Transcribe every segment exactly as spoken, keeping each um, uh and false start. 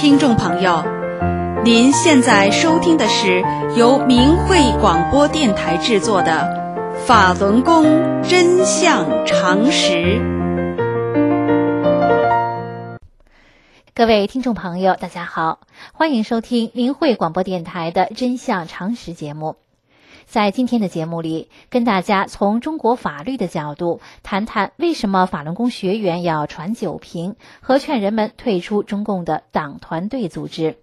听众朋友，您现在收听的是由明慧广播电台制作的《法轮功真相常识》。 各位听众朋友，大家好，欢迎收听明慧广播电台的《真相常识》节目。在今天的节目里，跟大家从中国法律的角度谈谈为什么法轮功学员要传九评，和劝人们退出中共的党团队组织。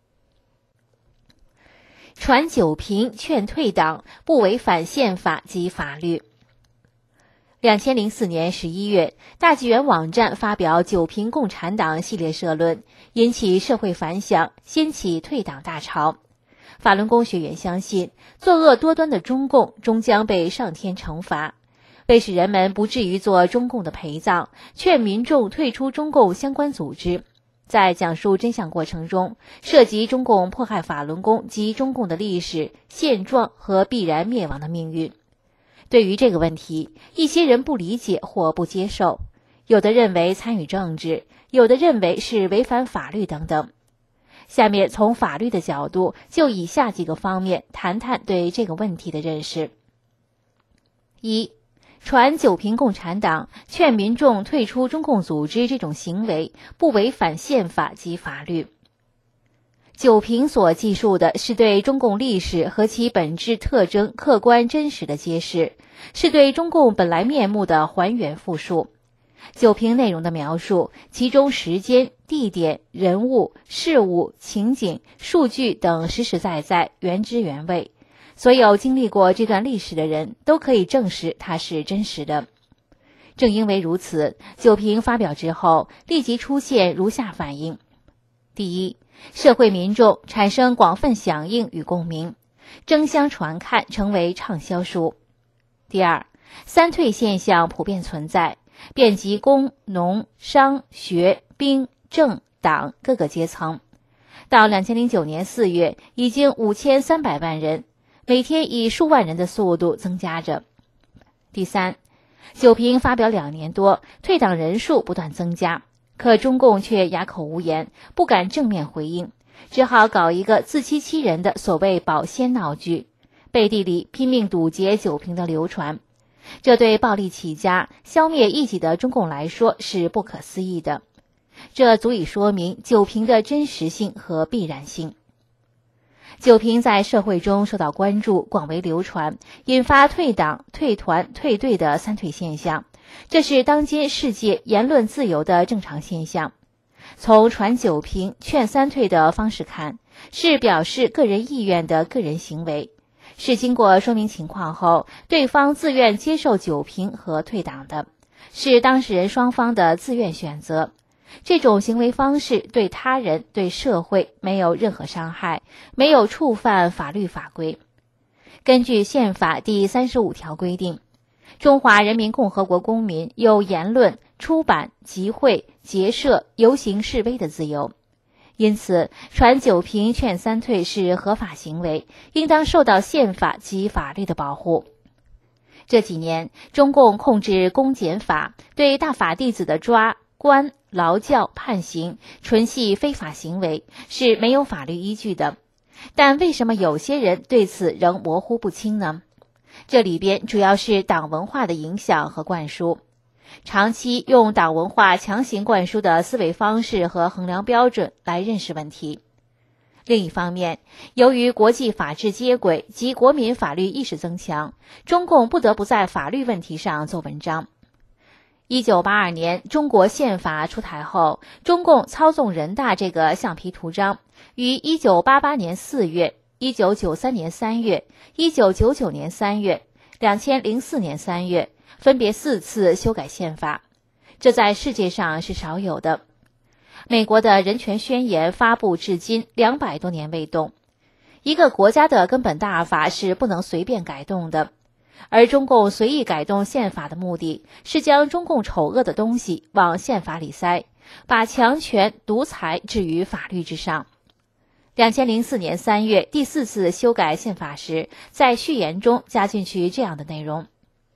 传九评劝退党，不违反宪法及法律。二零零四年十一月，大纪元网站发表九评共产党系列社论，引起社会反响，掀起退党大潮。法轮功学员相信，作恶多端的中共终将被上天惩罚。为使人们不至于做中共的陪葬，劝民众退出中共相关组织。在讲述真相过程中，涉及中共迫害法轮功及中共的历史、现状和必然灭亡的命运。对于这个问题，一些人不理解或不接受，有的认为参与政治，有的认为是违反法律等等。下面从法律的角度，就以下几个方面谈谈对这个问题的认识。一、传九评共产党，劝民众退出中共组织这种行为不违反宪法及法律。九评所记述的是对中共历史和其本质特征客观真实的揭示，是对中共本来面目的还原复述。九评内容的描述，其中时间、地点、人物、事物、情景、数据等实实在在、原汁原味。所有经历过这段历史的人都可以证实它是真实的。正因为如此，九评发表之后，立即出现如下反应：第一，社会民众产生广泛响应与共鸣，争相传看，成为畅销书。第二，三退现象普遍存在，遍及工、农、商、学、兵、政、党各个阶层。到二零零九年四月，已经五千三百万人，每天以数万人的速度增加着。第三，九评发表两年多，退党人数不断增加，可中共却哑口无言，不敢正面回应，只好搞一个自欺欺人的所谓保鲜闹剧，背地里拼命堵截九评的流传。这对暴力起家、消灭异己的中共来说是不可思议的，这足以说明九评的真实性和必然性。九评在社会中受到关注，广为流传，引发退党、退团、退队的三退现象，这是当今世界言论自由的正常现象。从传九评、劝三退的方式看，是表示个人意愿的个人行为，是经过说明情况后，对方自愿接受九评和退党的，是当事人双方的自愿选择。这种行为方式对他人、对社会没有任何伤害，没有触犯法律法规。根据宪法第三十五条规定，中华人民共和国公民有言论、出版、集会、结社、游行示威的自由。因此，传九评劝三退是合法行为，应当受到宪法及法律的保护。这几年，中共控制公检法，对大法弟子的抓、关、劳教、判刑，纯系非法行为，是没有法律依据的。但为什么有些人对此仍模糊不清呢？这里边主要是党文化的影响和灌输。长期用党文化强行灌输的思维方式和衡量标准来认识问题。另一方面，由于国际法治接轨及国民法律意识增强，中共不得不在法律问题上做文章。一九八二年中国宪法出台后，中共操纵人大这个橡皮图章，于一九八八年四月、一九九三年三月、一九九九年三月、二零零四年三月分别四次修改宪法，这在世界上是少有的。美国的人权宣言发布至今两百多年未动。一个国家的根本大法是不能随便改动的，而中共随意改动宪法的目的是将中共丑恶的东西往宪法里塞，把强权、独裁置于法律之上。二零零四年三月第四次修改宪法时，在序言中加进去这样的内容：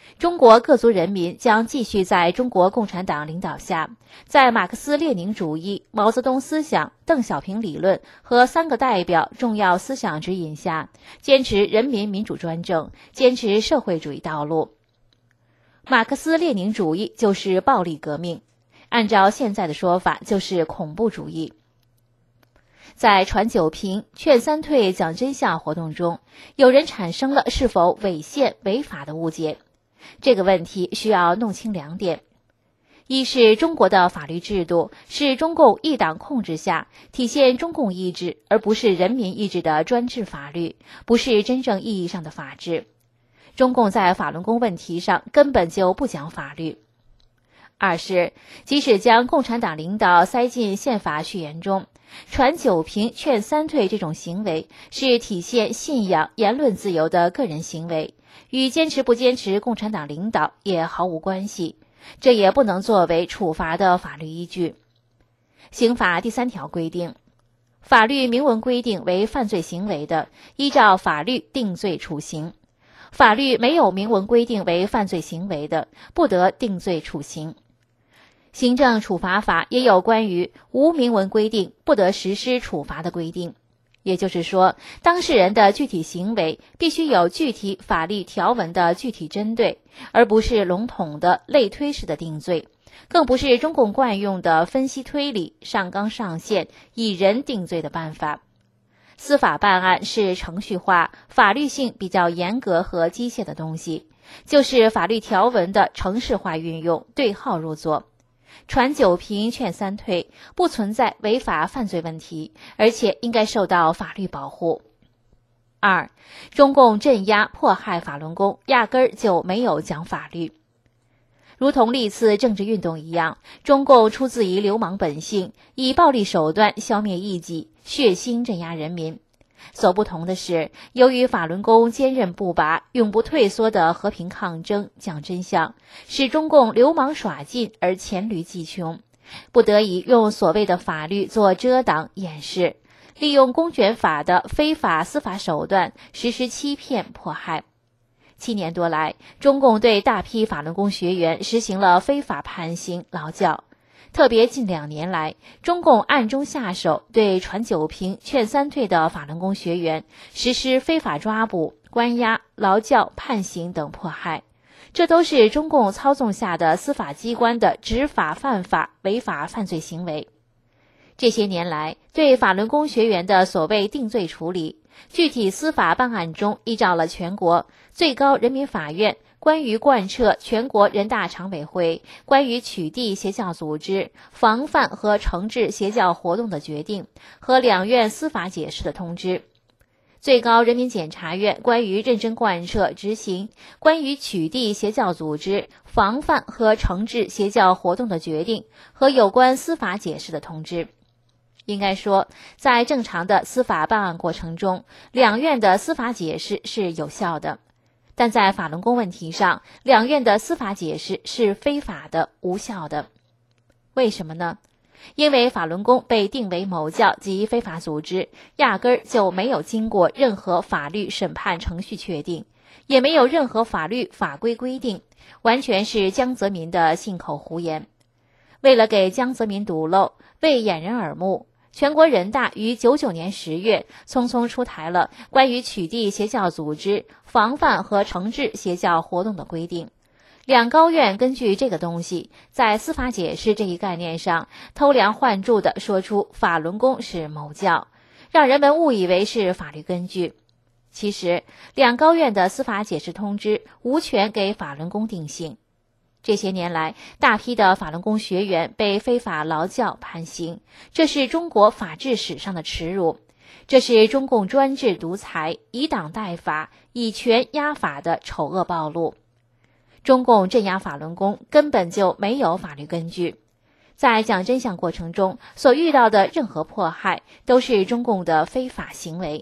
中国各族人民将继续在中国共产党领导下，在马克思列宁主义、毛泽东思想、邓小平理论和三个代表重要思想指引下，坚持人民民主专政，坚持社会主义道路。马克思列宁主义就是暴力革命，按照现在的说法就是恐怖主义。在传九评、劝三退、讲真相活动中，有人产生了是否违宪违法的误解。这个问题需要弄清两点：一是中国的法律制度是中共一党控制下体现中共意志而不是人民意志的专制法律，不是真正意义上的法治。中共在法轮功问题上根本就不讲法律。二是即使将共产党领导塞进宪法序言中，传九评、劝三退这种行为是体现信仰、言论自由的个人行为，与坚持不坚持共产党领导也毫无关系，这也不能作为处罚的法律依据。刑法第三条规定，法律明文规定为犯罪行为的，依照法律定罪处刑；法律没有明文规定为犯罪行为的，不得定罪处刑。行政处罚法也有关于无明文规定不得实施处罚的规定，也就是说，当事人的具体行为必须有具体法律条文的具体针对，而不是笼统的类推式的定罪，更不是中共惯用的分析推理、上纲上线、以人定罪的办法。司法办案是程序化、法律性比较严格和机械的东西，就是法律条文的程式化运用，对号入座。传九评、劝三退不存在违法犯罪问题，而且应该受到法律保护。二，中共镇压迫害法轮功压根儿就没有讲法律。如同历次政治运动一样，中共出自于流氓本性，以暴力手段消灭异己，血腥镇压人民。所不同的是，由于法轮功坚韧不拔、永不退缩的和平抗争、讲真相，使中共流氓耍尽而黔驴技穷，不得已用所谓的法律做遮挡掩饰，利用公权法的非法司法手段实施欺骗迫害。七年多来，中共对大批法轮功学员实行了非法判刑、劳教。特别近两年来，中共暗中下手，对传九评、劝三退的法轮功学员实施非法抓捕、关押、劳教、判刑等迫害，这都是中共操纵下的司法机关的执法犯法、违法犯罪行为。这些年来，对法轮功学员的所谓定罪处理，具体司法办案中依照了全国最高人民法院关于贯彻全国人大常委会关于取缔邪教组织、防范和惩治邪教活动的决定和两院司法解释的通知，最高人民检察院关于认真贯彻执行关于取缔邪教组织、防范和惩治邪教活动的决定和有关司法解释的通知。应该说，在正常的司法办案过程中，两院的司法解释是有效的。但在法轮功问题上，两院的司法解释是非法的、无效的。为什么呢？因为法轮功被定为某教及非法组织，压根儿就没有经过任何法律审判程序确定，也没有任何法律法规规定，完全是江泽民的信口胡言。为了给江泽民堵漏，为掩人耳目，全国人大于九九年十月匆匆出台了关于取缔邪教组织、防范和惩治邪教活动的规定。两高院根据这个东西，在司法解释这一概念上偷梁换柱地说出法轮功是某教，让人们误以为是法律根据。其实，两高院的司法解释通知无权给法轮功定性。这些年来，大批的法轮功学员被非法劳教判刑，这是中国法治史上的耻辱，这是中共专制独裁、以党代法、以权压法的丑恶暴露。中共镇压法轮功根本就没有法律根据，在讲真相过程中所遇到的任何迫害都是中共的非法行为。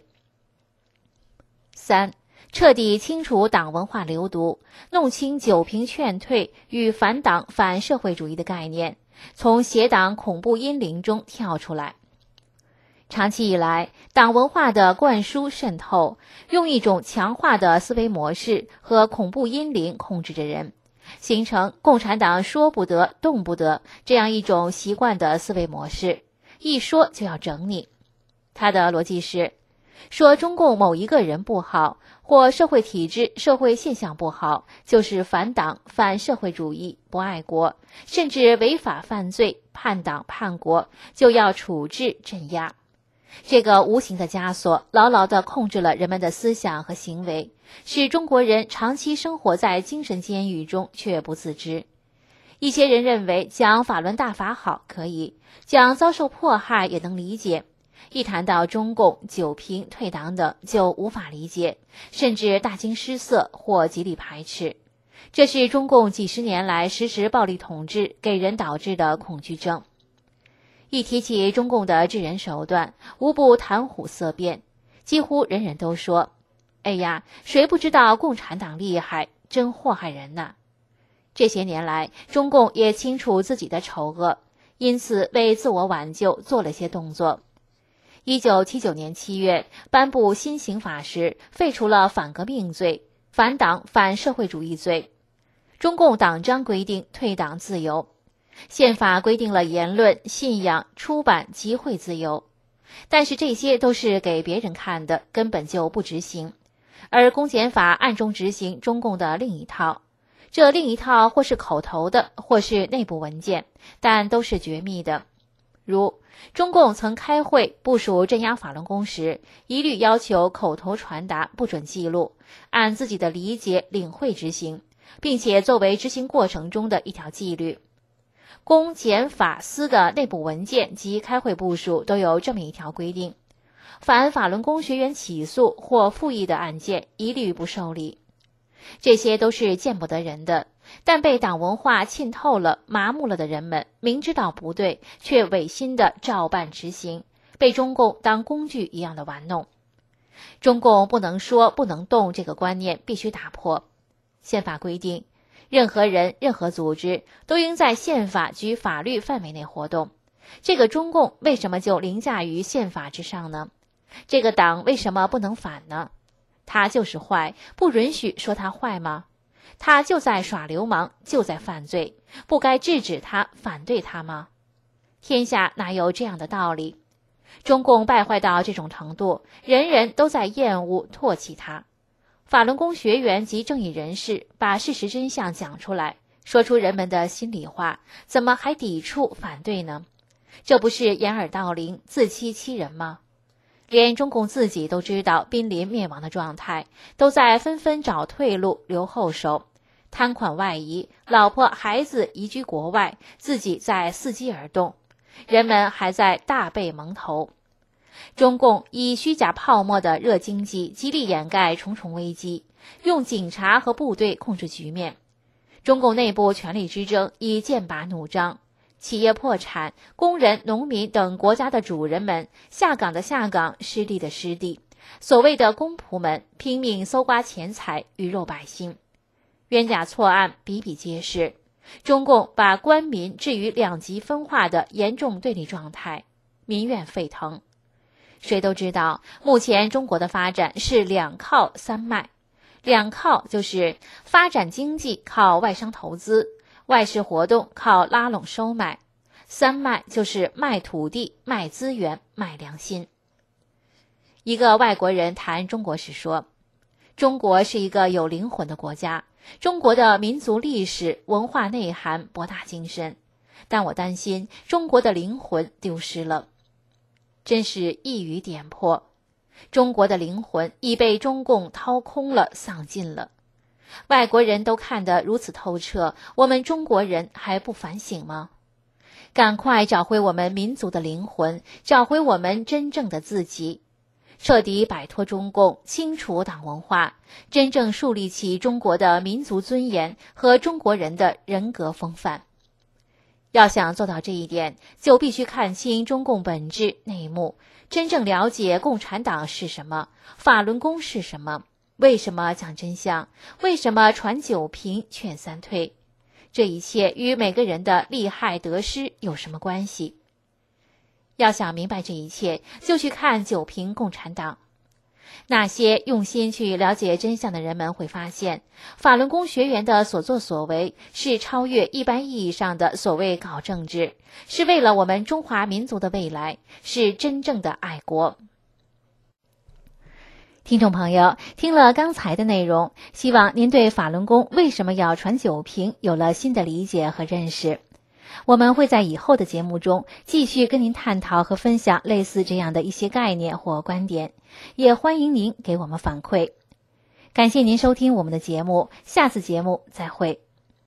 三，彻底清除党文化流毒，弄清九评劝退与反党反社会主义的概念，从邪党恐怖阴灵中跳出来。 长期以来，党文化的灌输渗透，用一种强化的思维模式和恐怖阴灵控制着人，形成共产党说不得动不得这样一种习惯的思维模式，一说就要整你。他的逻辑是，说中共某一个人不好，或社会体制、社会现象不好，就是反党、反社会主义、不爱国，甚至违法犯罪、叛党叛国，就要处置镇压。这个无形的枷锁牢牢地控制了人们的思想和行为，使中国人长期生活在精神监狱中却不自知。一些人认为讲法轮大法好可以，讲遭受迫害也能理解，一谈到中共、九平、退党等就无法理解，甚至大惊失色或极力排斥。这是中共几十年来实施暴力统治给人导致的恐惧症。一提起中共的治人手段，无不谈虎色变，几乎人人都说：“哎呀，谁不知道共产党厉害，真祸害人呐！”这些年来，中共也清楚自己的丑恶，因此为自我挽救做了些动作。一九七九年七月，颁布新刑法时，废除了反革命罪、反党反社会主义罪。中共党章规定退党自由。宪法规定了言论、信仰、出版、集会自由，但是这些都是给别人看的，根本就不执行。而公检法暗中执行中共的另一套，这另一套或是口头的，或是内部文件，但都是绝密的。如中共曾开会部署镇压法轮功时，一律要求口头传达，不准记录，按自己的理解领会执行，并且作为执行过程中的一条纪律。公检法司的内部文件及开会部署都有这么一条规定：凡法轮功学员起诉或复议的案件，一律不受理。这些都是见不得人的，但被党文化浸透了、麻木了的人们，明知道不对，却违心的照办执行，被中共当工具一样的玩弄。中共不能说不能动这个观念必须打破。宪法规定，任何人、任何组织都应在宪法及法律范围内活动。这个中共为什么就凌驾于宪法之上呢？这个党为什么不能反呢？他就是坏，不允许说他坏吗？他就在耍流氓，就在犯罪，不该制止他、反对他吗？天下哪有这样的道理？中共败坏到这种程度，人人都在厌恶、唾弃他。法轮功学员及正义人士把事实真相讲出来，说出人们的心里话，怎么还抵触反对呢？这不是掩耳盗铃、自欺欺人吗？连中共自己都知道濒临灭亡的状态，都在纷纷找退路、留后手，贪款外移，老婆孩子移居国外，自己在伺机而动，人们还在大被蒙头。中共以虚假泡沫的热经济极力掩盖重重危机，用警察和部队控制局面。中共内部权力之争已剑拔弩张，企业破产，工人、农民等国家的主人们下岗的下岗，失地的失地，所谓的公仆们拼命搜刮钱财，鱼肉百姓，冤假错案比比皆是。中共把官民置于两极分化的严重对立状态，民怨沸腾。谁都知道，目前中国的发展是两靠三卖。两靠就是发展经济靠外商投资，外事活动靠拉拢收买；三卖就是卖土地、卖资源、卖良心。一个外国人谈中国时说，中国是一个有灵魂的国家，中国的民族历史、文化内涵博大精深，但我担心中国的灵魂丢失了。真是一语点破，中国的灵魂已被中共掏空了、丧尽了。外国人都看得如此透彻，我们中国人还不反省吗？赶快找回我们民族的灵魂，找回我们真正的自己，彻底摆脱中共，清除党文化，真正树立起中国的民族尊严和中国人的人格风范。要想做到这一点，就必须看清中共本质内幕，真正了解共产党是什么，法轮功是什么，为什么讲真相，为什么传九平劝三退，这一切与每个人的利害得失有什么关系？ 要想明白这一切，就去看九评共产党。那些用心去了解真相的人们会发现，法轮功学员的所作所为是超越一般意义上的所谓搞政治，是为了我们中华民族的未来，是真正的爱国。听众朋友，听了刚才的内容，希望您对法轮功为什么要传九评有了新的理解和认识。我们会在以后的节目中继续跟您探讨和分享类似这样的一些概念或观点，也欢迎您给我们反馈。感谢您收听我们的节目，下次节目再会。